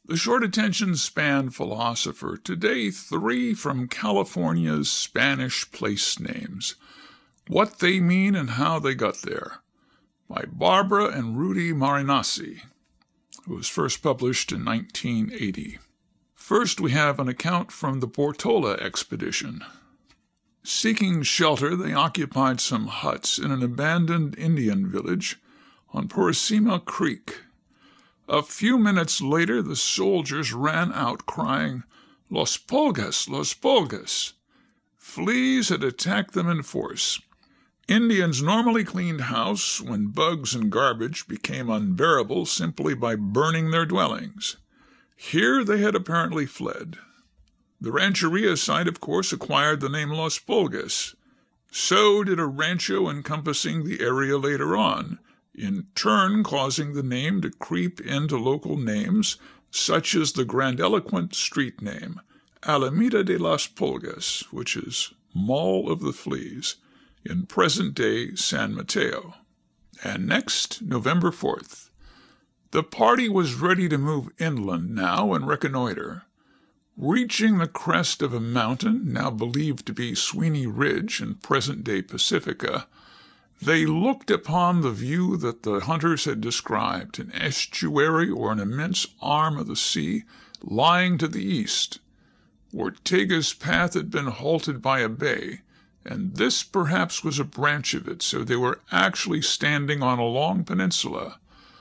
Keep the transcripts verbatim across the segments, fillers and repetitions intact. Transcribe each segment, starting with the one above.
The short attention span philosopher, today three from California's Spanish place names. What they mean and how they got there. By Barbara and Rudy Marinassi. It was first published in nineteen eighty. First we have an account from the Portola expedition. Seeking shelter, they occupied some huts in an abandoned Indian village on Purisima Creek. A few minutes later, the soldiers ran out crying, "Los Pulgas! Los Pulgas!" Fleas had attacked them in force. Indians normally cleaned house when bugs and garbage became unbearable simply by burning their dwellings. Here they had apparently fled. The rancheria site, of course, acquired the name Los Pulgas. So did a rancho encompassing the area later on, in turn causing the name to creep into local names, such as the grandiloquent street name, Alameda de las Pulgas, which is Mall of the Fleas, in present-day San Mateo. And next, November fourth. The party was ready to move inland now and reconnoiter. Reaching the crest of a mountain, now believed to be Sweeney Ridge in present-day Pacifica, they looked upon the view that the hunters had described, an estuary or an immense arm of the sea lying to the east. Ortega's path had been halted by a bay, and this perhaps was a branch of it, so they were actually standing on a long peninsula,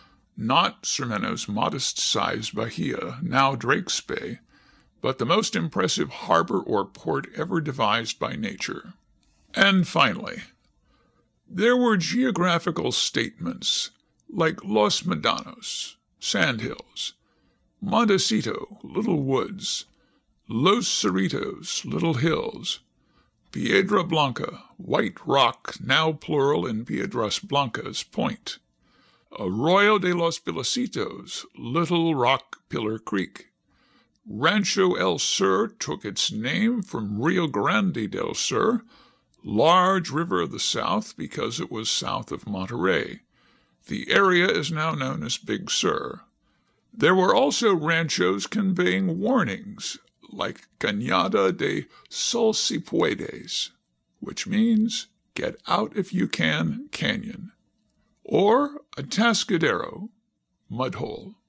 not Sermeno's modest-sized bahia, now Drake's Bay, but the most impressive harbor or port ever devised by nature. And finally, there were geographical statements like Los Medanos, sandhills, Montecito, little woods, Los Cerritos, little hills, Piedra Blanca, white rock, now plural in Piedras Blancas, point, Arroyo de los Pilacitos, Little Rock Pillar Creek. Rancho El Sur took its name from Rio Grande del Sur, large river of the south, because it was south of Monterey. The area is now known as Big Sur. There were also ranchos conveying warnings, like Cañada de Sol Si Puedes, which means get out if you can, canyon, or Atascadero, mud hole.